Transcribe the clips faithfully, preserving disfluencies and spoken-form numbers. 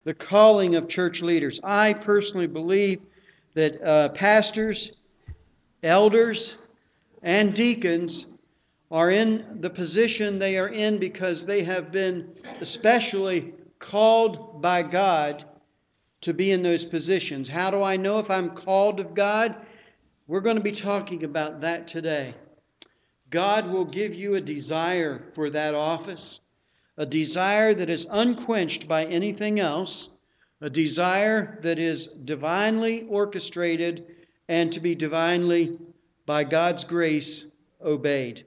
the calling of church leaders. I personally believe that uh, pastors, elders, and deacons are in the position they are in because they have been especially called by God to be in those positions. How do I know if I'm called of God? We're going to be talking about that today. God will give you a desire for that office, a desire that is unquenched by anything else, a desire that is divinely orchestrated and to be divinely, by God's grace, obeyed.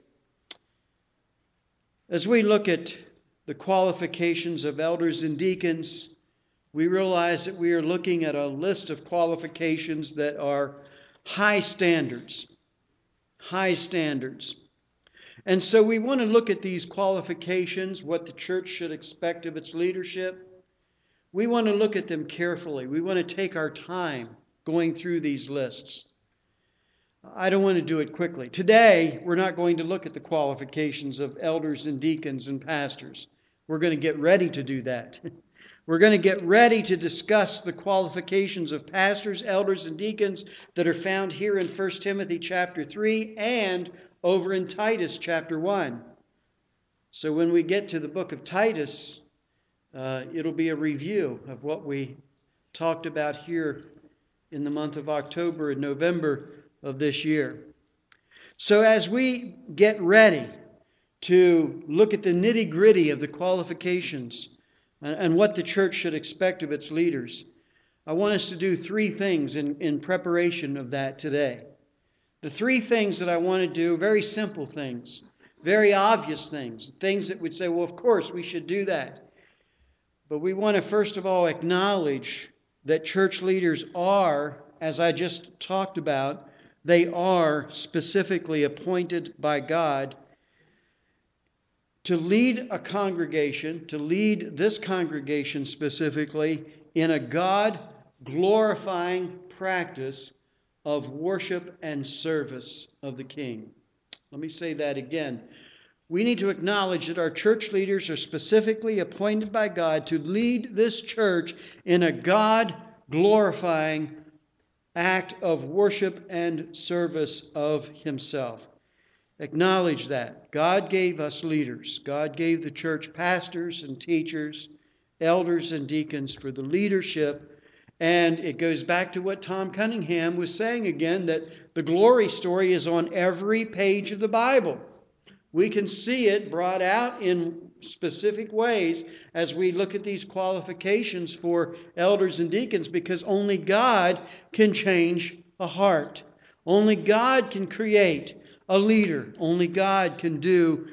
As we look at the qualifications of elders and deacons, we realize that we are looking at a list of qualifications that are high standards. High standards. And so we want to look at these qualifications, what the church should expect of its leadership. We want to look at them carefully. We want to take our time going through these lists. I don't want to do it quickly. Today, we're not going to look at the qualifications of elders and deacons and pastors. We're going to get ready to do that. We're going to get ready to discuss the qualifications of pastors, elders, and deacons that are found here in First Timothy chapter three and over in Titus chapter one. So when we get to the book of Titus, uh, it'll be a review of what we talked about here in the month of October and November of this year. So as we get ready to look at the nitty-gritty of the qualifications and, and what the church should expect of its leaders, I want us to do three things in, in preparation of that today. The three things that I want to do, very simple things, very obvious things, things that would say, well, of course, we should do that. But we want to first of all acknowledge that church leaders are, as I just talked about, they are specifically appointed by God to lead a congregation, to lead this congregation specifically in a God-glorifying practice of worship and service of the King. Let me say that again. We need to acknowledge that our church leaders are specifically appointed by God to lead this church in a God-glorifying act of worship and service of Himself. Acknowledge that. God gave us leaders. God gave the church pastors and teachers, elders and deacons for the leadership. And it goes back to what Tom Cunningham was saying again, that the glory story is on every page of the Bible. We can see it brought out in specific ways as we look at these qualifications for elders and deacons, because only God can change a heart. Only God can create a leader. Only God can do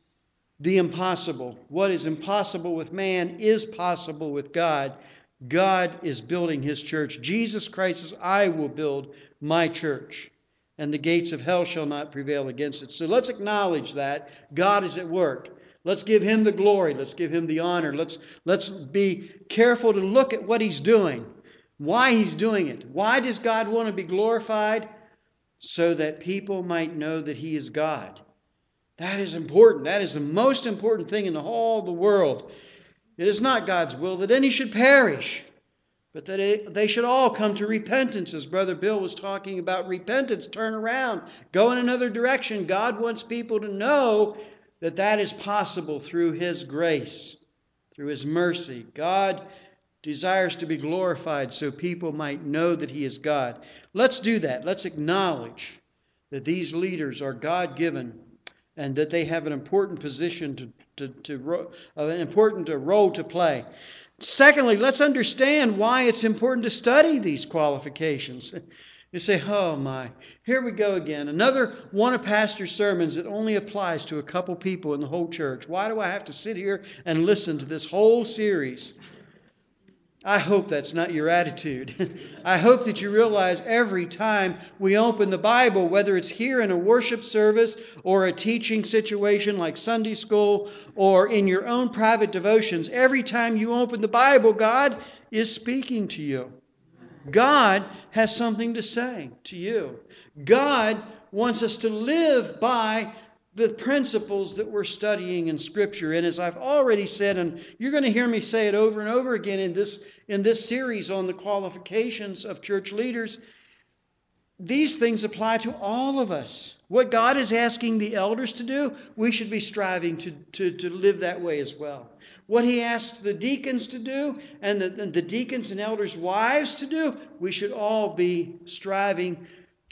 the impossible. What is impossible with man is possible with God. God is building His church. Jesus Christ says, I will build my church, and the gates of hell shall not prevail against it. So let's acknowledge that God is at work. Let's give Him the glory. Let's give Him the honor. Let's, let's be careful to look at what He's doing, why He's doing it. Why does God want to be glorified? So that people might know that He is God. That is important. That is the most important thing in the whole of the world. It is not God's will that any should perish, but that it, they should all come to repentance. As Brother Bill was talking about repentance, turn around, go in another direction. God wants people to know that that is possible through His grace, through His mercy. God desires to be glorified so people might know that He is God. Let's do that. Let's acknowledge that these leaders are God-given and that they have an important position to, to, to uh, an important uh, role to play. Secondly, let's understand why it's important to study these qualifications. You say, oh my, here we go again. Another one of Pastor's sermons that only applies to a couple people in the whole church. Why do I have to sit here and listen to this whole series? I hope that's not your attitude. I hope that you realize every time we open the Bible, whether it's here in a worship service or a teaching situation like Sunday school or in your own private devotions, every time you open the Bible, God is speaking to you. God has something to say to you. God wants us to live by the principles that we're studying in Scripture. And as I've already said, and you're going to hear me say it over and over again in this, in this series on the qualifications of church leaders, these things apply to all of us. What God is asking the elders to do, we should be striving to, to, to live that way as well. What He asks the deacons to do, and the, and the deacons and elders' wives to do, we should all be striving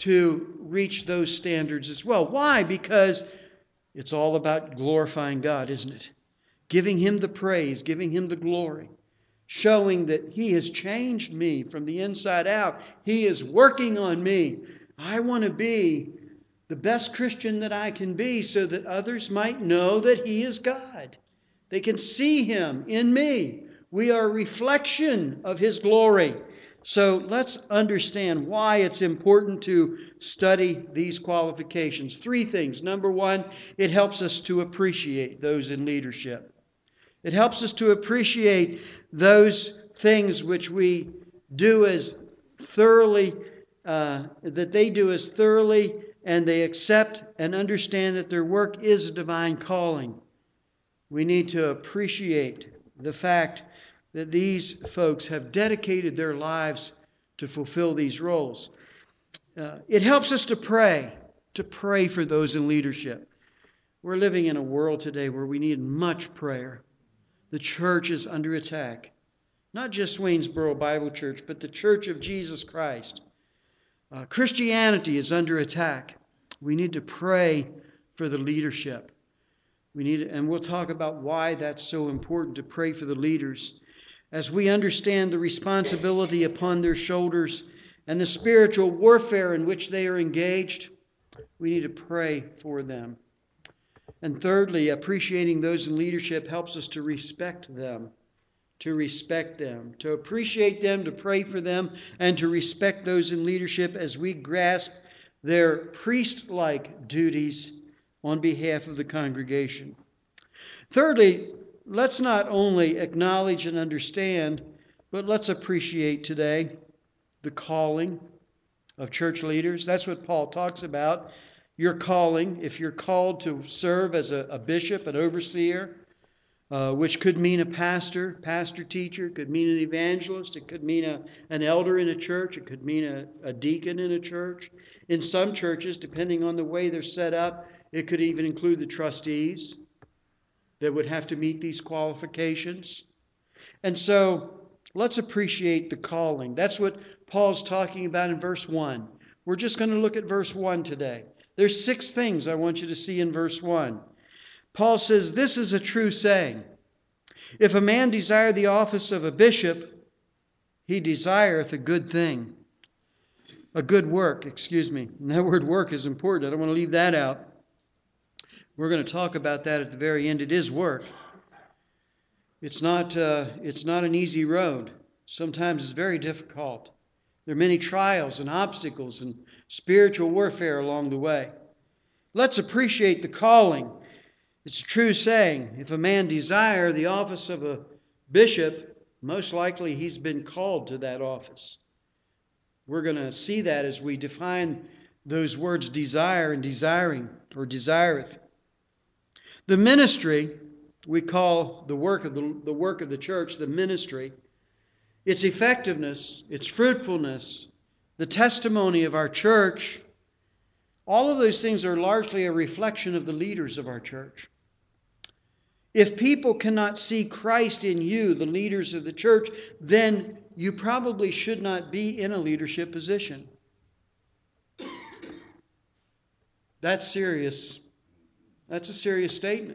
to reach those standards as well. Why? Because it's all about glorifying God, isn't it? Giving Him the praise, giving Him the glory, showing that He has changed me from the inside out. He is working on me. I want to be the best Christian that I can be so that others might know that He is God. They can see Him in me. We are a reflection of His glory. So let's understand why it's important to study these qualifications. Three things. Number one, it helps us to appreciate those in leadership. It helps us to appreciate those things which we do as thoroughly, uh, that they do as thoroughly, and they accept and understand that their work is a divine calling. We need to appreciate the fact that these folks have dedicated their lives to fulfill these roles. Uh, it helps us to pray, to pray for those in leadership. We're living in a world today where we need much prayer. The church is under attack. Not just Waynesboro Bible Church, but the Church of Jesus Christ. Uh, Christianity is under attack. We need to pray for the leadership. We need, and we'll talk about why that's so important to pray for the leaders. As we understand the responsibility upon their shoulders and the spiritual warfare in which they are engaged, we need to pray for them. And thirdly, appreciating those in leadership helps us to respect them, to respect them, to appreciate them, to pray for them, and to respect those in leadership as we grasp their priest-like duties on behalf of the congregation. Thirdly, let's not only acknowledge and understand, but let's appreciate today the calling of church leaders. That's what Paul talks about. Your calling, if you're called to serve as a, a bishop, an overseer, uh, which could mean a pastor, pastor-teacher, could mean an evangelist, it could mean a, an elder in a church, it could mean a, a deacon in a church. In some churches, depending on the way they're set up, it could even include the trustees that would have to meet these qualifications. And so let's appreciate the calling. That's what Paul's talking about in verse one. We're just going to look at verse one today. There's six things I want you to see in verse one. Paul says, this is a true saying. If a man desire the office of a bishop, he desireth a good thing. A good work, excuse me. And that word work is important. I don't want to leave that out. We're going to talk about that at the very end. It is work. It's not, uh, it's not an easy road. Sometimes it's very difficult. There are many trials and obstacles and spiritual warfare along the way. Let's appreciate the calling. It's a true saying. If a man desire the office of a bishop, most likely he's been called to that office. We're going to see that as we define those words desire and desiring, or desireth. The ministry, we call the work of the, the work of the church the ministry. Its effectiveness, its fruitfulness, the testimony of our church, all of those things are largely a reflection of the leaders of our church. If people cannot see Christ in you, the leaders of the church, then you probably should not be in a leadership position. That's serious. That's a serious statement.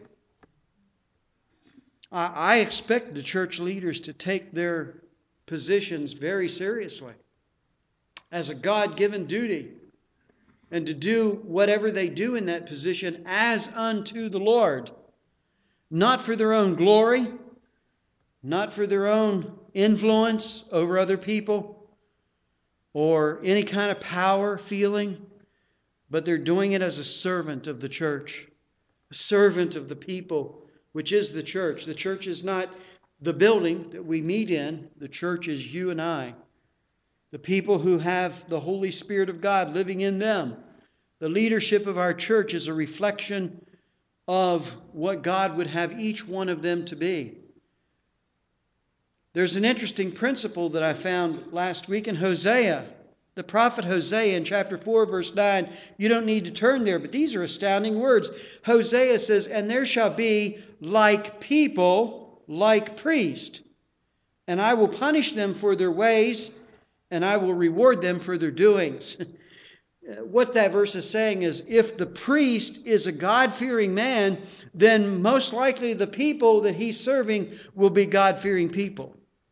I, I expect the church leaders to take their positions very seriously as a God-given duty, and to do whatever they do in that position as unto the Lord, not for their own glory, not for their own influence over other people or any kind of power feeling, but they're doing it as a servant of the church, a servant of the people, which is the church. The church is not the building that we meet in. The church is you and I, the people who have the Holy Spirit of God living in them. The leadership of our church is a reflection of what God would have each one of them to be. There's an interesting principle that I found last week in Hosea. The prophet Hosea in chapter four, verse nine. You don't need to turn there, but these are astounding words. Hosea says, "And there shall be like people, like priest. And I will punish them for their ways, and I will reward them for their doings." What that verse is saying is, if the priest is a God-fearing man, then most likely the people that he's serving will be God-fearing people.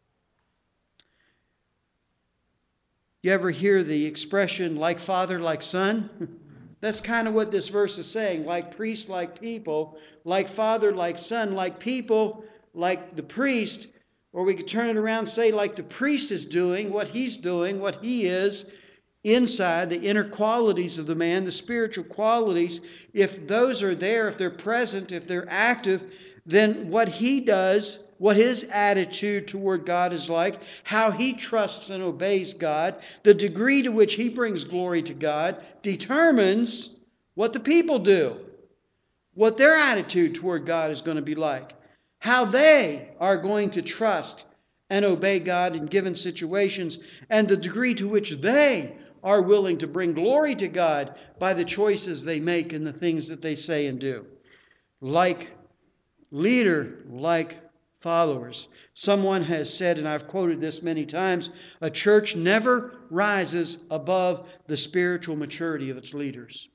You ever hear the expression, like father, like son? That's kind of what this verse is saying. Like priest, like people. Like father, like son. Like people, like the priest. Or we could turn it around and say, like the priest is doing, what he's doing, what he is inside, the inner qualities of the man, the spiritual qualities. If those are there, if they're present, if they're active, then what he does, what his attitude toward God is like, how he trusts and obeys God, the degree to which he brings glory to God, determines what the people do, what their attitude toward God is going to be like, how they are going to trust and obey God in given situations, and the degree to which they are willing to bring glory to God by the choices they make and the things that they say and do. Like leader, like followers. Someone has said, and I've quoted this many times, a church never rises above the spiritual maturity of its leaders.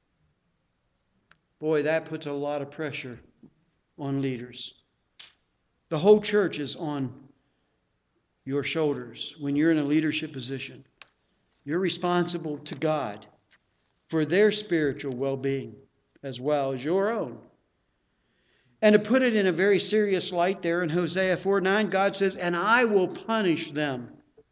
Boy, that puts a lot of pressure on leaders. The whole church is on your shoulders when you're in a leadership position. You're responsible to God for their spiritual well-being as well as your own. And to put it in a very serious light there in Hosea four nine, God says, "And I will punish them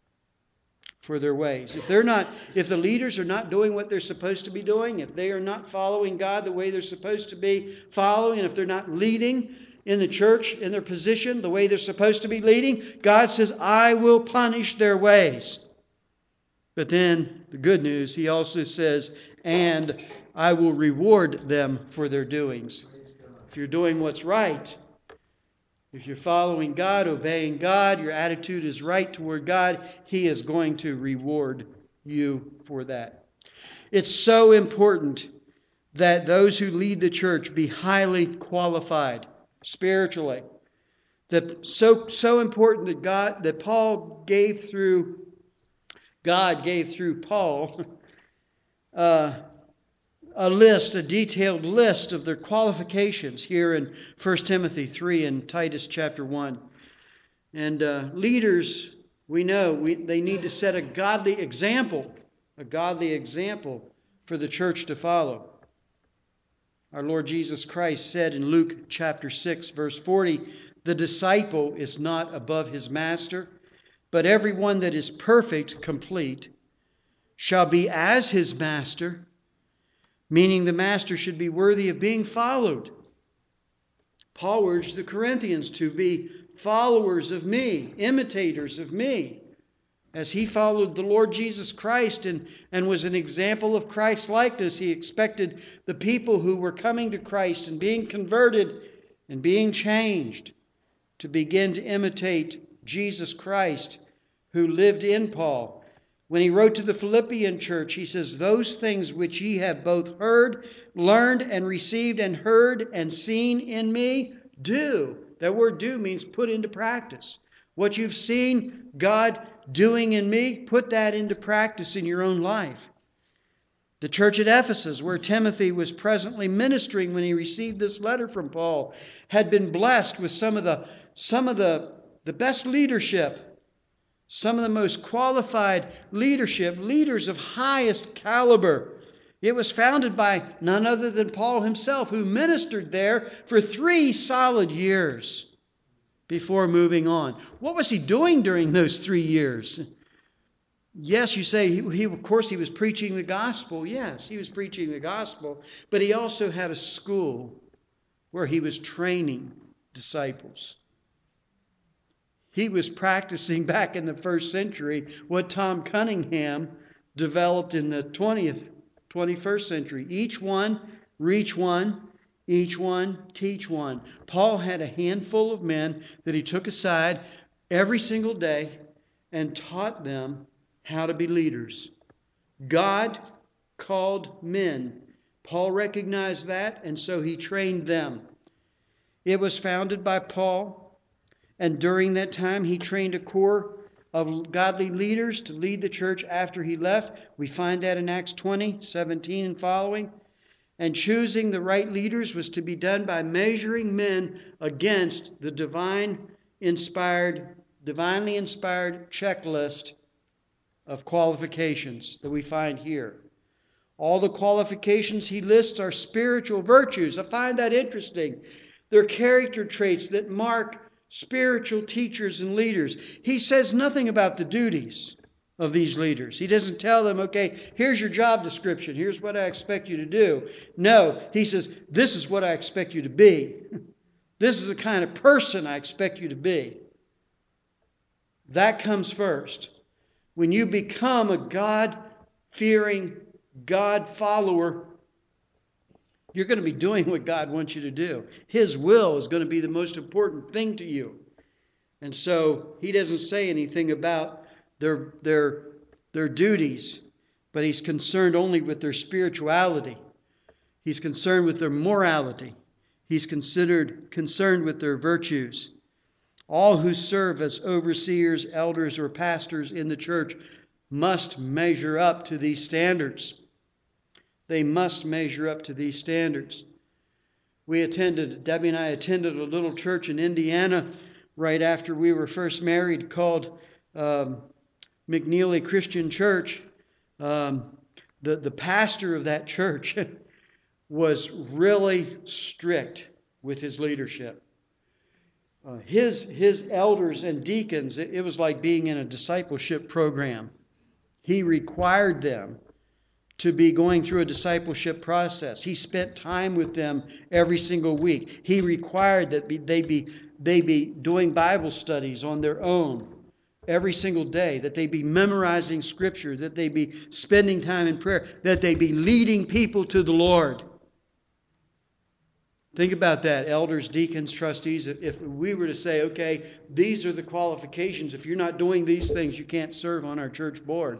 for their ways." If they're not, if the leaders are not doing what they're supposed to be doing, if they are not following God the way they're supposed to be following, and if they're not leading in the church, in their position, the way they're supposed to be leading, God says, "I will punish their ways." But then, the good news, He also says, "And I will reward them for their doings." If you're doing what's right, if you're following God, obeying God, your attitude is right toward God, He is going to reward you for that. It's so important that those who lead the church be highly qualified spiritually. That so so important that God that Paul gave through God gave through Paul uh, a list, a detailed list of their qualifications here in First Timothy three and Titus chapter one. And uh, leaders, we know, we, they need to set a godly example, a godly example for the church to follow. Our Lord Jesus Christ said in Luke chapter six, verse forty, "The disciple is not above his master, but everyone that is perfect, complete, shall be as his master," meaning the master should be worthy of being followed. Paul urged the Corinthians to be followers of me, imitators of me, as he followed the Lord Jesus Christ and, and was an example of Christ's likeness. He expected the people who were coming to Christ and being converted and being changed to begin to imitate Jesus Christ, who lived in Paul. When he wrote to the Philippian church, he says, "Those things which ye have both heard, learned, and received, and heard, and seen in me, do." That word "do" means put into practice. What you've seen God doing in me, put that into practice in your own life. The church at Ephesus, where Timothy was presently ministering when he received this letter from Paul, had been blessed with some of the, some of the, the best leadership, some of the most qualified leadership, leaders of highest caliber. It was founded by none other than Paul himself, who ministered there for three solid years before moving on. What was he doing during those three years? Yes, you say, he, he, of course, he was preaching the gospel. Yes, he was preaching the gospel. But he also had a school where he was training disciples. He was practicing back in the first century what Tom Cunningham developed in the twentieth, twenty-first century. Each one, reach one, Each one teach one. Paul had a handful of men that he took aside every single day and taught them how to be leaders. God called men. Paul recognized that, and so he trained them. It was founded by Paul, and during that time he trained a corps of godly leaders to lead the church after he left. We find that in Acts twenty, seventeen and following. And choosing the right leaders was to be done by measuring men against the divine inspired, divinely inspired checklist of qualifications that we find here. All the qualifications he lists are spiritual virtues. I find that interesting. They're character traits that mark spiritual teachers and leaders. He says nothing about the duties of these leaders. He doesn't tell them, okay, here's your job description. Here's what I expect you to do. No, he says, this is what I expect you to be. This is the kind of person I expect you to be. That comes first. When you become a God-fearing God follower, you're going to be doing what God wants you to do. His will is going to be the most important thing to you. And so he doesn't say anything about their, their, their duties, but he's concerned only with their spirituality. He's concerned with their morality. He's considered concerned with their virtues. All who serve as overseers, elders, or pastors in the church must measure up to these standards. They must measure up to these standards. We attended, Debbie and I attended a little church in Indiana right after we were first married called um, McNeely Christian Church. Um, the, the pastor of that church was really strict with his leadership. Uh, his, his elders and deacons, it, it was like being in a discipleship program. He required them to be going through a discipleship process. He spent time with them every single week. He required that be, they be they be doing Bible studies on their own every single day, that they be memorizing Scripture, that they be spending time in prayer, that they be leading people to the Lord. Think about that, elders, deacons, trustees. If we were to say, okay, these are the qualifications. If you're not doing these things, you can't serve on our church board.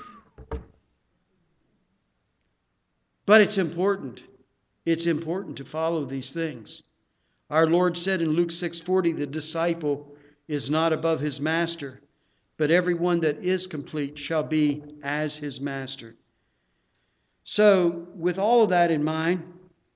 But it's important. It's important to follow these things. Our Lord said in Luke six forty, the disciple is not above his master, but everyone that is complete shall be as his master. So, with all of that in mind,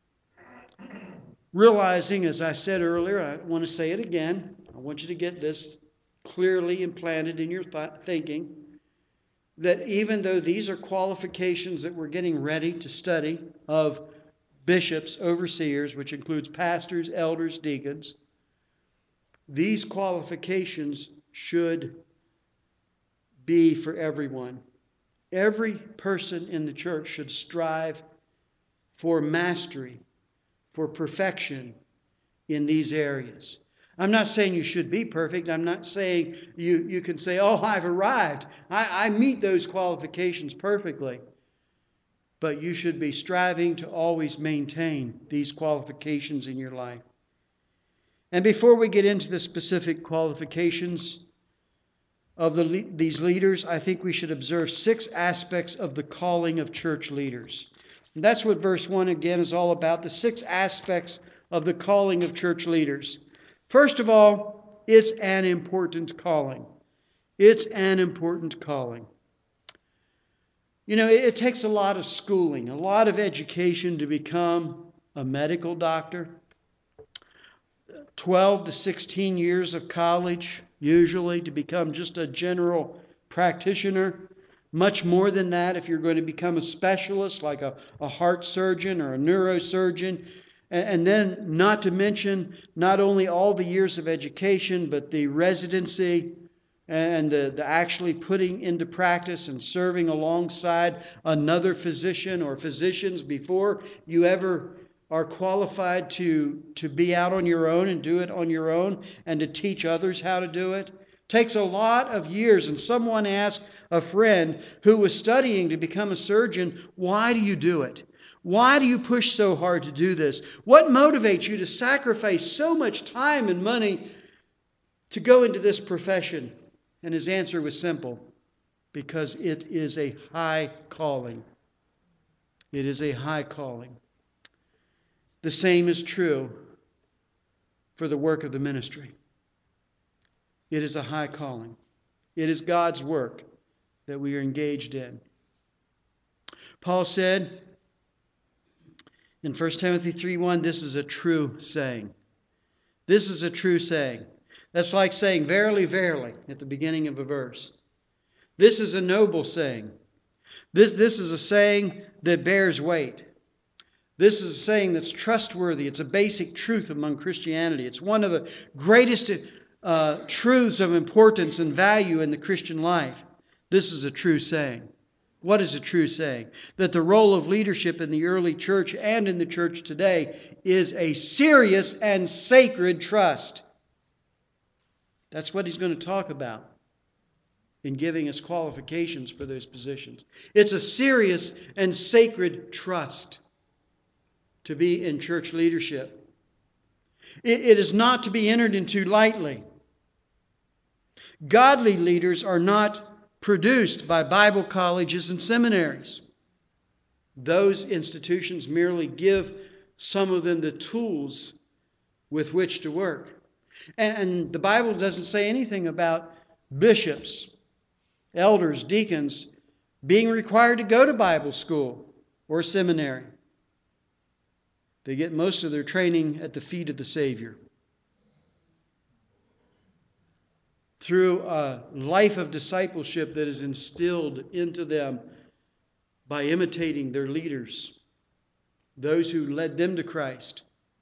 realizing, as I said earlier, I want to say it again, I want you to get this clearly implanted in your th- thinking, that even though these are qualifications that we're getting ready to study of bishops, overseers, which includes pastors, elders, deacons, these qualifications should be for everyone. Every person in the church should strive for mastery, for perfection in these areas. I'm not saying you should be perfect. I'm not saying you, you can say, oh, I've arrived. I, I meet those qualifications perfectly. But you should be striving to always maintain these qualifications in your life. And before we get into the specific qualifications of the, these leaders, I think we should observe six aspects of the calling of church leaders. And that's what verse one again is all about, the six aspects of the calling of church leaders. First of all, it's an important calling. It's an important calling. You know, it takes a lot of schooling, a lot of education to become a medical doctor. twelve to sixteen years of college, usually, to become just a general practitioner. Much more than that if you're going to become a specialist like a, a heart surgeon or a neurosurgeon. And then, not to mention, not only all the years of education, but the residency and the, the actually putting into practice and serving alongside another physician or physicians before you ever are qualified to, to be out on your own and do it on your own and to teach others how to do it. Takes a lot of years. And someone asked a friend who was studying to become a surgeon, why do you do it? Why do you push so hard to do this? What motivates you to sacrifice so much time and money to go into this profession? And his answer was simple: because it is a high calling. It is a high calling. The same is true for the work of the ministry. It is a high calling. It is God's work that we are engaged in. Paul said in First Timothy three one, this is a true saying. This is a true saying. That's like saying, verily, verily, at the beginning of a verse. This is a noble saying. This, this is a saying that bears weight. This is a saying that's trustworthy. It's a basic truth among Christianity. It's one of the greatest uh, truths of importance and value in the Christian life. This is a true saying. What is a true saying? That the role of leadership in the early church and in the church today is a serious and sacred trust. That's what he's going to talk about in giving us qualifications for those positions. It's a serious and sacred trust to be in church leadership. It, it is not to be entered into lightly. Godly leaders are not produced by Bible colleges and seminaries. Those institutions merely give some of them the tools with which to work. And the Bible doesn't say anything about bishops, elders, deacons being required to go to Bible school or seminary. They get most of their training at the feet of the Savior. Through a life of discipleship that is instilled into them by imitating their leaders, those who led them to Christ.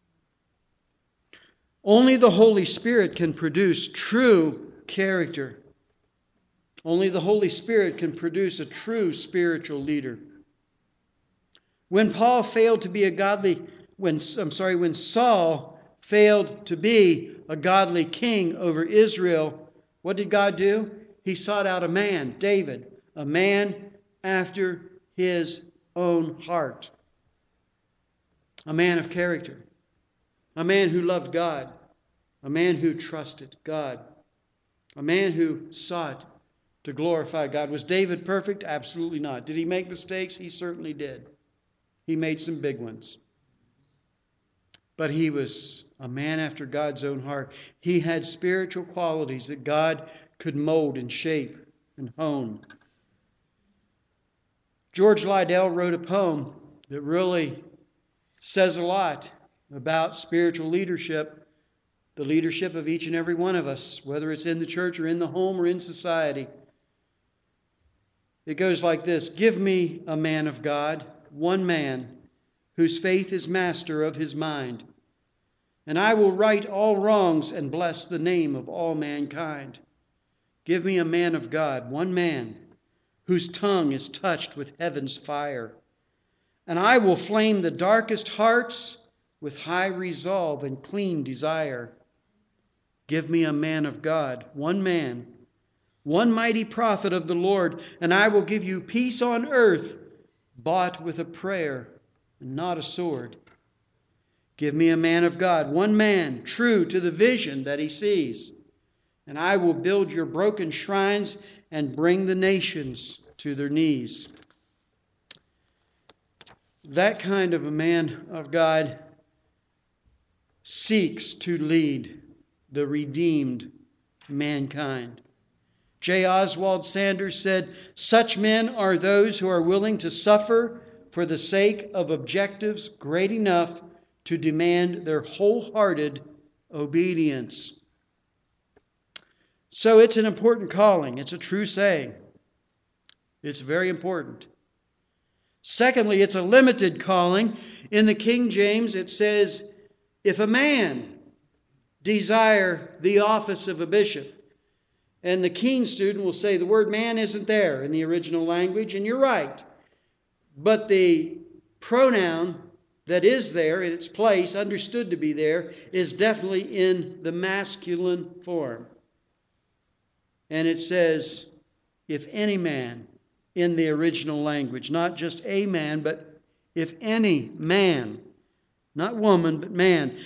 Only the Holy Spirit can produce true character. Only the Holy Spirit can produce a true spiritual leader. When Paul failed to be a godly, when I'm sorry, when Saul failed to be a godly king over Israel, what did God do? He sought out a man, David, a man after his own heart. A man of character. A man who loved God. A man who trusted God. A man who sought to glorify God. Was David perfect? Absolutely not. Did he make mistakes? He certainly did. He made some big ones. But he was a man after God's own heart. He had spiritual qualities that God could mold and shape and hone. George Liddell wrote a poem that really says a lot about spiritual leadership, the leadership of each and every one of us, whether it's in the church or in the home or in society. It goes like this: give me a man of God, one man, whose faith is master of his mind, and I will right all wrongs and bless the name of all mankind. Give me a man of God, one man, whose tongue is touched with heaven's fire, and I will flame the darkest hearts with high resolve and clean desire. Give me a man of God, one man, one mighty prophet of the Lord, and I will give you peace on earth, bought with a prayer and not a sword. Give me a man of God, one man, true to the vision that he sees, and I will build your broken shrines and bring the nations to their knees. That kind of a man of God seeks to lead the redeemed mankind. J. Oswald Sanders said, such men are those who are willing to suffer for the sake of objectives great enough to demand their wholehearted obedience. So it's an important calling. It's a true saying. It's very important. Secondly, it's a limited calling. In the King James, it says, if a man desire the office of a bishop. And the keen student will say the word man isn't there in the original language, and you're right. But the pronoun that is there in its place, understood to be there, is definitely in the masculine form. And it says, if any man, in the original language, not just a man, but If any man, not woman, but man.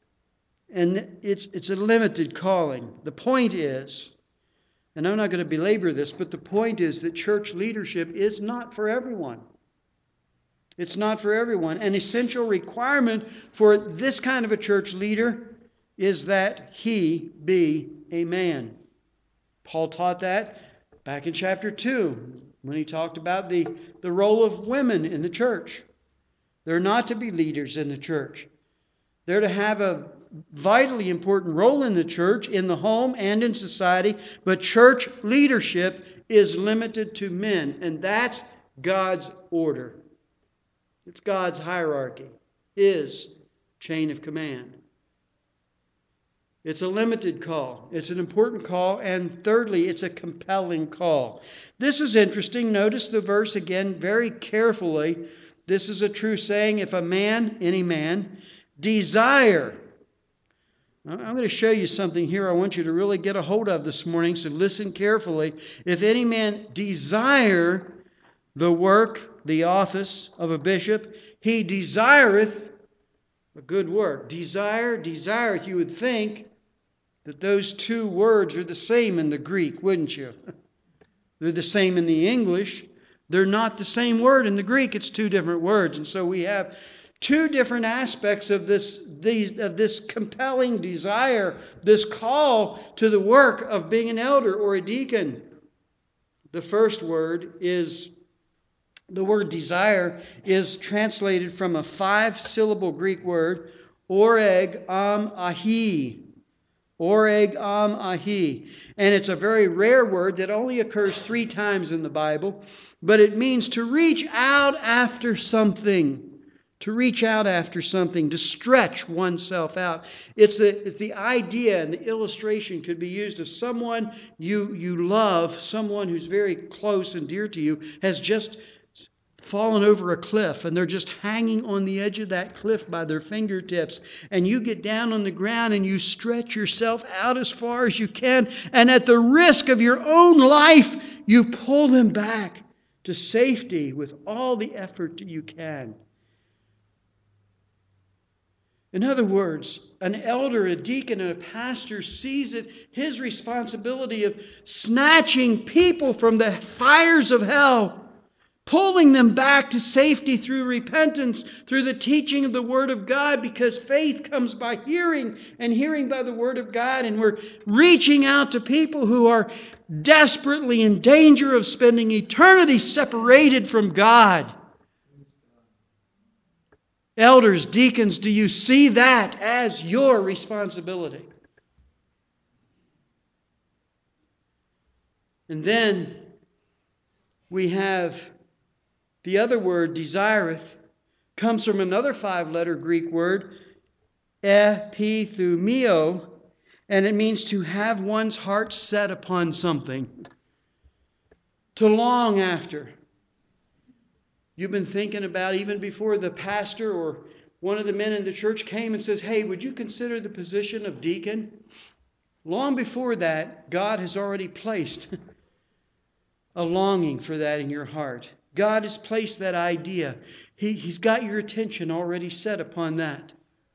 And it's, it's a limited calling. The point is, and I'm not going to belabor this, but the point is that church leadership is not for everyone. It's not for everyone. An essential requirement for this kind of a church leader is that he be a man. Paul taught that back in chapter two when he talked about the, the role of women in the church. They're not to be leaders in the church. They're to have a vitally important role in the church, in the home, and in society. But church leadership is limited to men. And that's God's order. It's God's hierarchy. His chain of command. It's a limited call. It's an important call. And thirdly, it's a compelling call. This is interesting. Notice the verse again very carefully. This is a true saying. If a man, any man, desire. I'm going to show you something here I want you to really get a hold of this morning, so listen carefully. If any man desire the work, the office of a bishop, he desireth a good work. Desire, desireth. You would think that those two words are the same in the Greek, wouldn't you? They're the same in the English. They're not the same word in the Greek. It's two different words. And so we have two different aspects of this, these, of this compelling desire, this call to the work of being an elder or a deacon. The first word is, the word desire is translated from a five-syllable Greek word, oreg am ahi. Oreg am ahi. And it's a very rare word that only occurs three times in the Bible, but it means to reach out after something. To reach out after something, to stretch oneself out. It's the, it's the idea, and the illustration could be used of someone you, you love, someone who's very close and dear to you, has just fallen over a cliff, and they're just hanging on the edge of that cliff by their fingertips. And you get down on the ground and you stretch yourself out as far as you can, and at the risk of your own life, you pull them back to safety with all the effort that you can. In other words, an elder, a deacon, and a pastor sees it his responsibility of snatching people from the fires of hell, pulling them back to safety through repentance, through the teaching of the Word of God, because faith comes by hearing, and hearing by the Word of God. And we're reaching out to people who are desperately in danger of spending eternity separated from God. Elders, deacons, do you see that as your responsibility? And then we have the other word, desireth, comes from another five-letter Greek word, epithumio, and it means to have one's heart set upon something, to long after. You've been thinking about, even before the pastor or one of the men in the church came and says, hey, would you consider the position of deacon? Long before that, God has already placed a longing for that in your heart. God has placed that idea. He, he's got your attention already set upon that.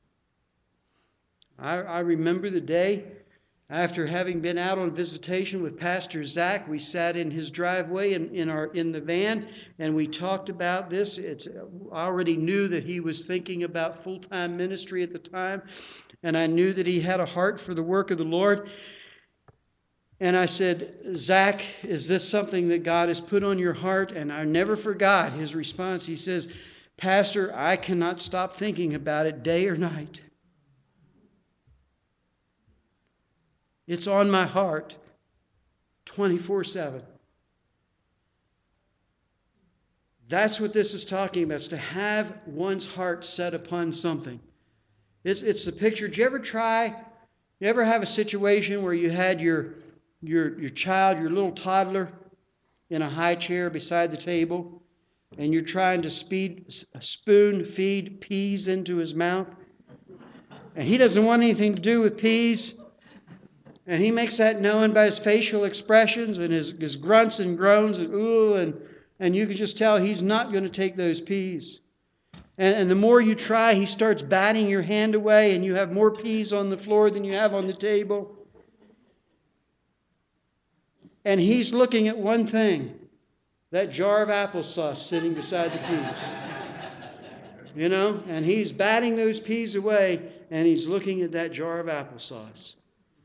I, I remember the day after having been out on visitation with Pastor Zach. We sat in his driveway in, in our in the van, and we talked about this. It's, I already knew that he was thinking about full-time ministry at the time, and I knew that he had a heart for the work of the Lord. And I said, Zach, is this something that God has put on your heart? And I never forgot his response. He says, Pastor, I cannot stop thinking about it day or night. It's on my heart twenty-four seven. That's what this is talking about. It's to have one's heart set upon something. It's, it's the picture. Did you ever try, you ever have a situation where you had your, your, your child, your little toddler, in a high chair beside the table, and you're trying to speed, spoon feed peas into his mouth? And he doesn't want anything to do with peas. And he makes that known by his facial expressions and his, his grunts and groans and ooh, and, and you can just tell he's not going to take those peas. And, and the more you try, he starts batting your hand away, and you have more peas on the floor than you have on the table. And he's looking at one thing, that jar of applesauce sitting beside the peas. You know, and he's batting those peas away, and he's looking at that jar of applesauce.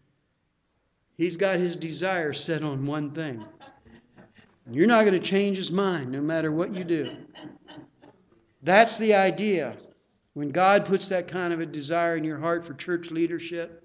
He's got his desire set on one thing. You're not going to change his mind no matter what you do. That's the idea. When God puts that kind of a desire in your heart for church leadership,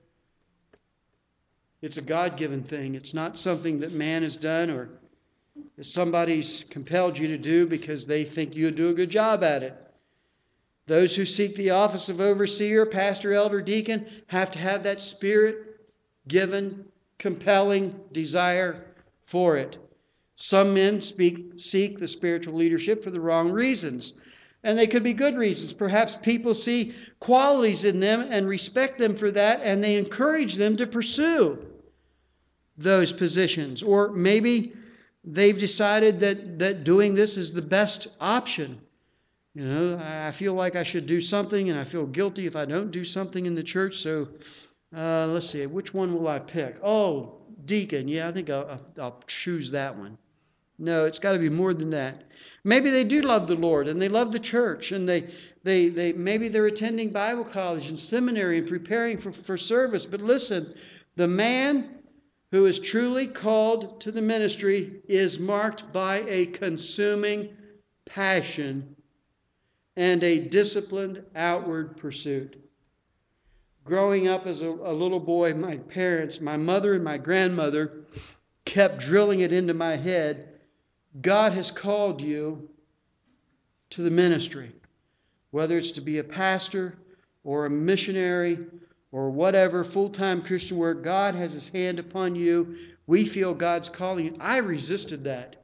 it's a God-given thing. It's not something that man has done or somebody's compelled you to do because they think you'll do a good job at it. Those who seek the office of overseer, pastor, elder, deacon have to have that Spirit-given, compelling desire for it. Some men speak, seek the spiritual leadership for the wrong reasons. And they could be good reasons. Perhaps people see qualities in them and respect them for that, and they encourage them to pursue those positions. Or maybe they've decided that, that doing this is the best option. You know, I feel like I should do something, and I feel guilty if I don't do something in the church. So uh, let's see, which one will I pick? Oh, deacon. Yeah, I think I'll, I'll choose that one. No, it's got to be more than that. Maybe they do love the Lord, and they love the church, and they, they, they maybe they're attending Bible college and seminary and preparing for, for service. But listen, the man who is truly called to the ministry is marked by a consuming passion and a disciplined outward pursuit. Growing up as a, a little boy, my parents, my mother and my grandmother kept drilling it into my head. God has called you to the ministry, whether it's to be a pastor or a missionary or whatever, full-time Christian work. God has his hand upon you. We feel God's calling you. I resisted that.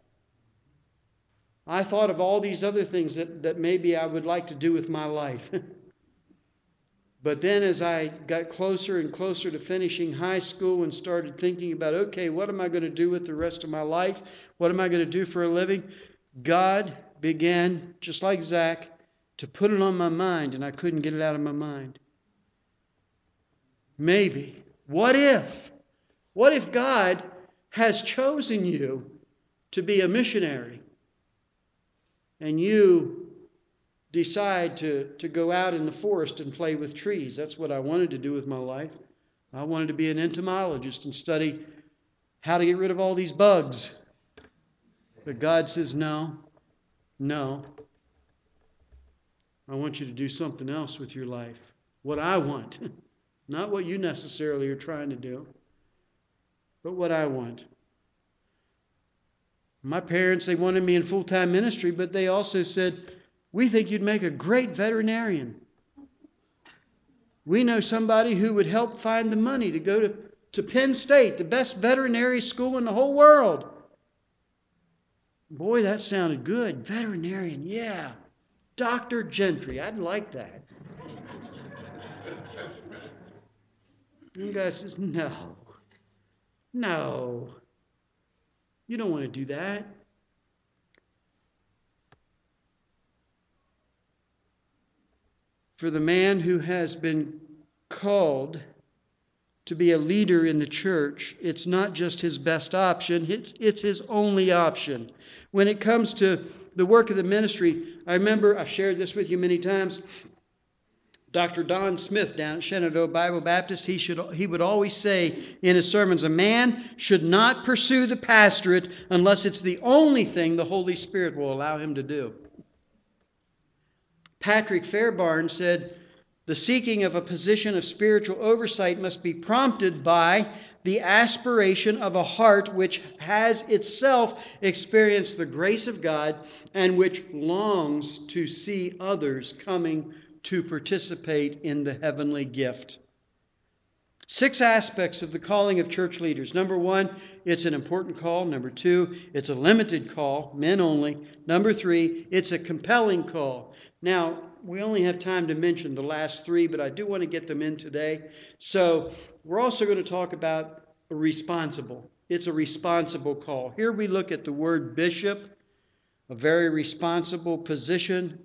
I thought of all these other things that, that maybe I would like to do with my life. But then as I got closer and closer to finishing high school and started thinking about, okay, what am I going to do with the rest of my life? What am I going to do for a living? God began, just like Zach, to put it on my mind, and I couldn't get it out of my mind. Maybe. What if? What if God has chosen you to be a missionary, and you decide to, to go out in the forest and play with trees? That's what I wanted to do with my life. I wanted to be an entomologist and study how to get rid of all these bugs. But God says, no, no. I want you to do something else with your life. What I want. Not what you necessarily are trying to do, but what I want. My parents, they wanted me in full-time ministry, but they also said, we think you'd make a great veterinarian. We know somebody who would help find the money to go to, to Penn State, the best veterinary school in the whole world. Boy, that sounded good. Veterinarian, yeah. Doctor Gentry, I'd like that. And the guy says, no, no. You don't want to do that. For the man who has been called to be a leader in the church, it's not just his best option, it's, it's his only option. When it comes to the work of the ministry, I remember, I've shared this with you many times, Doctor Don Smith down at Shenandoah Bible Baptist, he should he would always say in his sermons, a man should not pursue the pastorate unless it's the only thing the Holy Spirit will allow him to do. Patrick Fairbairn said, the seeking of a position of spiritual oversight must be prompted by the aspiration of a heart which has itself experienced the grace of God and which longs to see others coming to participate in the heavenly gift. Six aspects of the calling of church leaders. Number one, it's an important call. Number two, it's a limited call, men only. Number three, it's a compelling call. Now, we only have time to mention the last three, but I do want to get them in today. So we're also going to talk about a responsible. It's a responsible call. Here we look at the word bishop, a very responsible position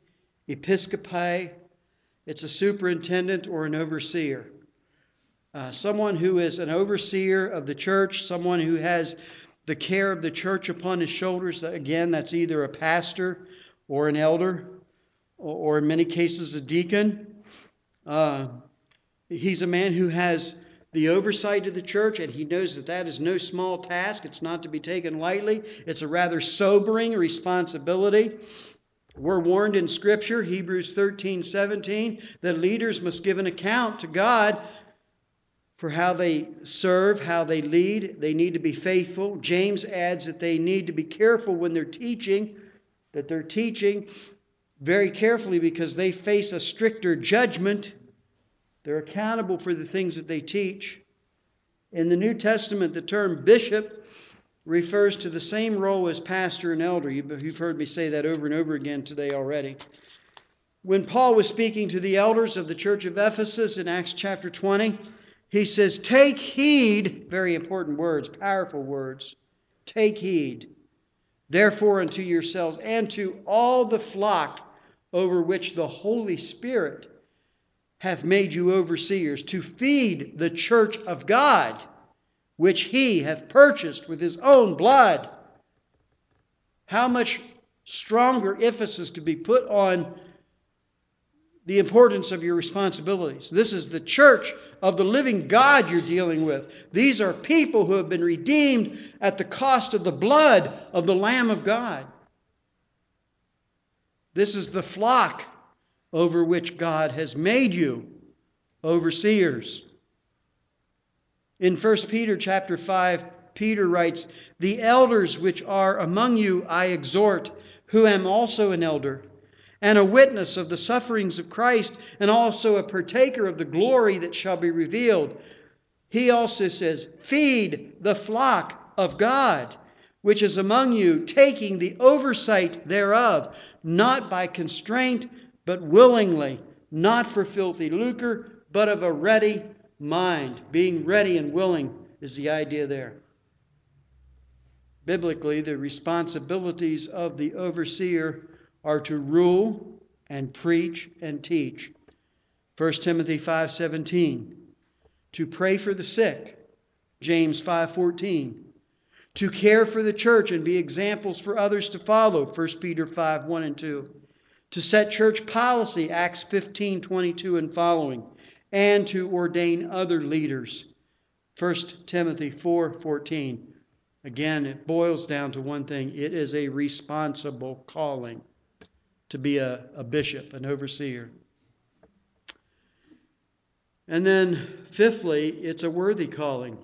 Episcopi, it's a superintendent or an overseer. Uh, someone who is an overseer of the church, someone who has the care of the church upon his shoulders. Again, that's either a pastor or an elder, or, or in many cases a deacon. Uh, he's a man who has the oversight of the church, and he knows that that is no small task. It's not to be taken lightly. It's a rather sobering responsibility. We're warned in Scripture, Hebrews thirteen seventeen, that leaders must give an account to God for how they serve, how they lead. They need to be faithful. James adds that they need to be careful when they're teaching, that they're teaching very carefully because they face a stricter judgment. They're accountable for the things that they teach. In the New Testament, the term bishop refers to the same role as pastor and elder. You've heard me say that over and over again today already. When Paul was speaking to the elders of the church of Ephesus in Acts chapter twenty, he says, take heed, very important words, powerful words, take heed, therefore unto yourselves and to all the flock over which the Holy Spirit hath made you overseers, to feed the church of God, which he hath purchased with his own blood. How much stronger emphasis could be put on the importance of your responsibilities. This is the church of the living God you're dealing with. These are people who have been redeemed at the cost of the blood of the Lamb of God. This is the flock over which God has made you overseers. In First Peter chapter five, Peter writes, the elders which are among you I exhort, who am also an elder, and a witness of the sufferings of Christ, and also a partaker of the glory that shall be revealed. He also says, feed the flock of God, which is among you, taking the oversight thereof, not by constraint, but willingly, not for filthy lucre, but of a ready mind. Being ready and willing is the idea there. Biblically, the responsibilities of the overseer are to rule and preach and teach. First Timothy five seventeen. To pray for the sick. James five fourteen. To care for the church and be examples for others to follow. First Peter five one and two. To set church policy. Acts fifteen twenty-two and following. And to ordain other leaders. First Timothy four fourteen. Again, it boils down to one thing. It is a responsible calling to be a, a bishop, an overseer. And then, fifthly, it's a worthy calling.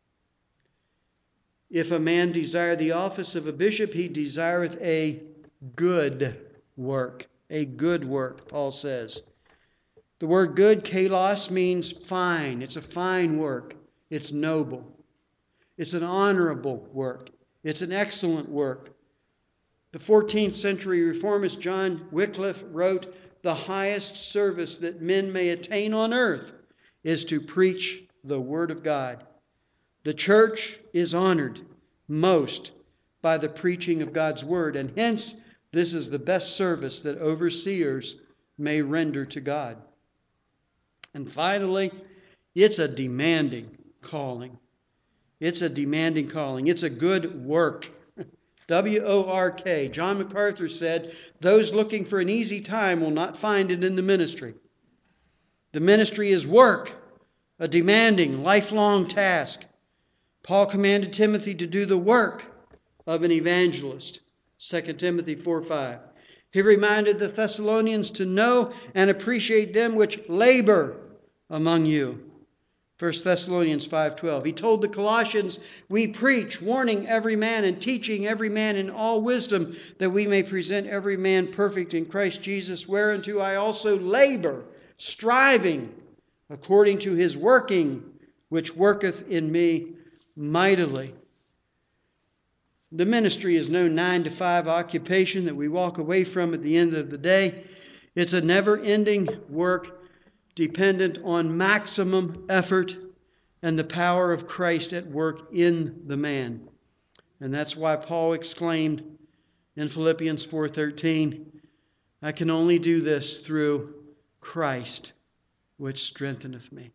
If a man desire the office of a bishop, he desireth a good work. A good work, Paul says. The word good, kalos, means fine. It's a fine work. It's noble. It's an honorable work. It's an excellent work. The fourteenth century reformist John Wycliffe wrote, the highest service that men may attain on earth is to preach the Word of God. The church is honored most by the preaching of God's Word, and hence this is the best service that overseers may render to God. And finally, it's a demanding calling. It's a demanding calling. It's a good work. W O R K. John MacArthur said, those looking for an easy time will not find it in the ministry. The ministry is work, a demanding, lifelong task. Paul commanded Timothy to do the work of an evangelist. Second Timothy four five. He reminded the Thessalonians to know and appreciate them which labor among you. First Thessalonians five twelve. He told the Colossians, we preach, warning every man and teaching every man in all wisdom, that we may present every man perfect in Christ Jesus, whereunto I also labor, striving according to his working, which worketh in me mightily. The ministry is no nine to five occupation that we walk away from at the end of the day. It's a never-ending work dependent on maximum effort and the power of Christ at work in the man. And that's why Paul exclaimed in Philippians four thirteen, I can only do this through Christ, which strengtheneth me.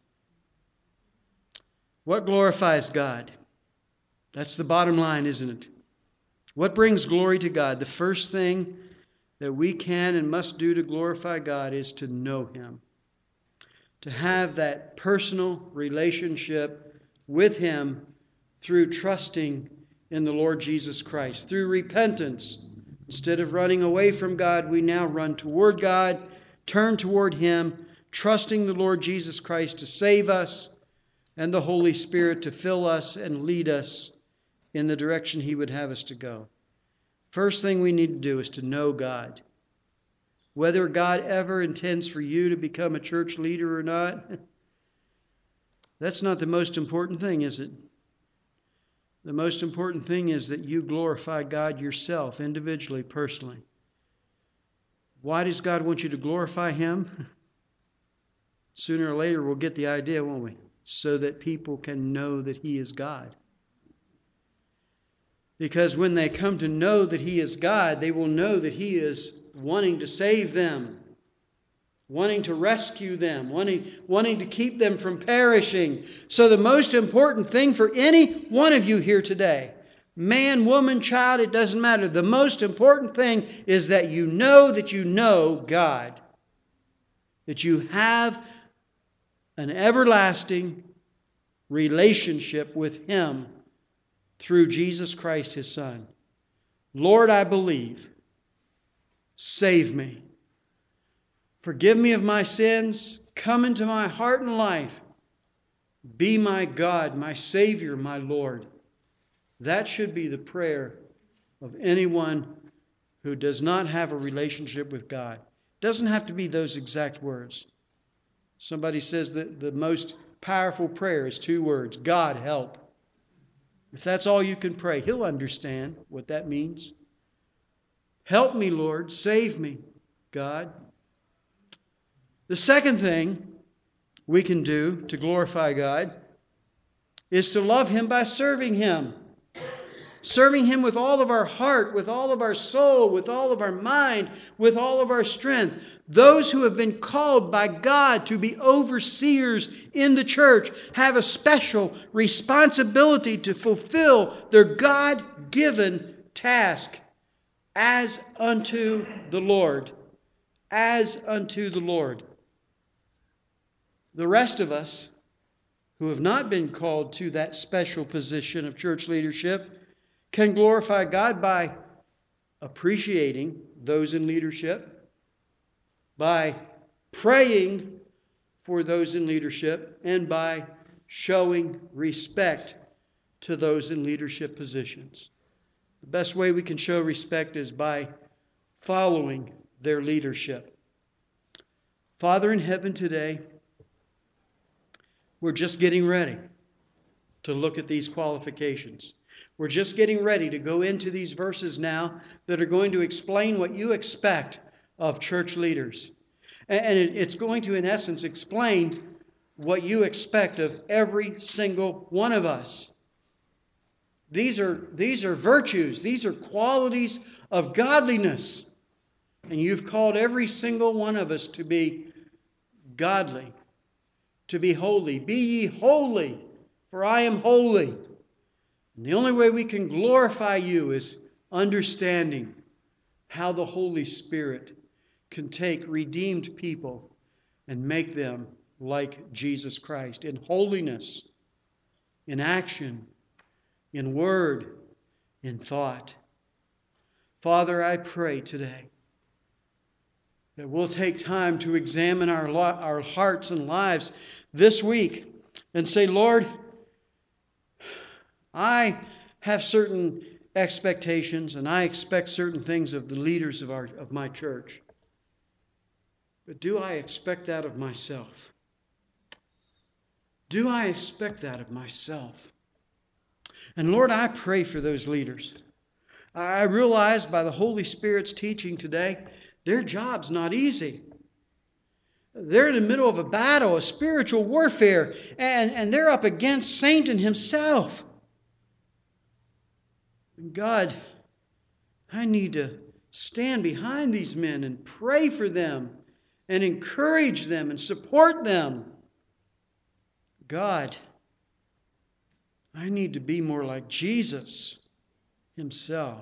What glorifies God? That's the bottom line, isn't it? What brings glory to God? The first thing that we can and must do to glorify God is to know Him. To have that personal relationship with Him through trusting in the Lord Jesus Christ. Through repentance. Instead of running away from God, we now run toward God, turn toward Him, trusting the Lord Jesus Christ to save us and the Holy Spirit to fill us and lead us in the direction He would have us to go. First thing we need to do is to know God. Whether God ever intends for you to become a church leader or not, that's not the most important thing, is it? The most important thing is that you glorify God yourself, individually, personally. Why does God want you to glorify Him? Sooner or later we'll get the idea, won't we? So that people can know that He is God. Because when they come to know that He is God, they will know that He is wanting to save them, wanting to rescue them, wanting, wanting to keep them from perishing. So the most important thing for any one of you here today, man, woman, child, it doesn't matter. The most important thing is that you know that you know God. That you have an everlasting relationship with Him through Jesus Christ, His Son. Lord, I believe. Save me. Forgive me of my sins. Come into my heart and life. Be my God, my Savior, my Lord. That should be the prayer of anyone who does not have a relationship with God. It doesn't have to be those exact words. Somebody says that the most powerful prayer is two words: God, help. If that's all you can pray, He'll understand what that means. Help me, Lord. Save me, God. The second thing we can do to glorify God is to love Him by serving Him. Serving Him with all of our heart, with all of our soul, with all of our mind, with all of our strength. Those who have been called by God to be overseers in the church have a special responsibility to fulfill their God-given task as unto the Lord. As unto the Lord. The rest of us who have not been called to that special position of church leadership can glorify God by appreciating those in leadership, by praying for those in leadership, and by showing respect to those in leadership positions. The best way we can show respect is by following their leadership. Father in heaven, today, we're just getting ready to look at these qualifications. We're just getting ready to go into these verses now that are going to explain what you expect of church leaders. And it's going to, in essence, explain what you expect of every single one of us. These are, these are virtues. These are qualities of godliness. And you've called every single one of us to be godly, to be holy. Be ye holy, for I am holy. And the only way we can glorify you is understanding how the Holy Spirit can take redeemed people and make them like Jesus Christ in holiness, in action, in word, in thought. Father, I pray today that we'll take time to examine our, our hearts and lives this week and say, Lord, I have certain expectations and I expect certain things of the leaders of, our, of my church. But do I expect that of myself? Do I expect that of myself? And Lord, I pray for those leaders. I realize by the Holy Spirit's teaching today, their job's not easy. They're in the middle of a battle, a spiritual warfare, and, and they're up against Satan himself. God, I need to stand behind these men and pray for them and encourage them and support them. God, I need to be more like Jesus himself.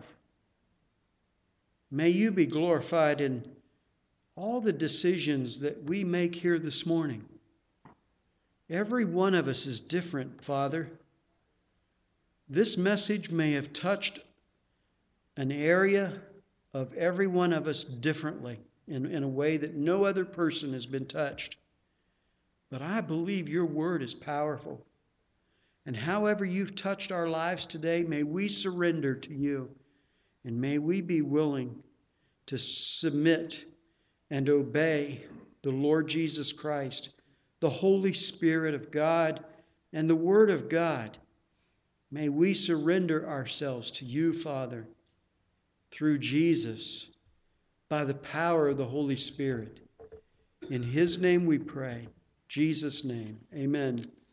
May you be glorified in all the decisions that we make here this morning. Every one of us is different, Father. This message may have touched an area of every one of us differently, in, in a way that no other person has been touched. But I believe your word is powerful. And however you've touched our lives today, may we surrender to you. And may we be willing to submit and obey the Lord Jesus Christ, the Holy Spirit of God, and the Word of God. May we surrender ourselves to you, Father, through Jesus, by the power of the Holy Spirit. In his name we pray. Jesus' name, amen.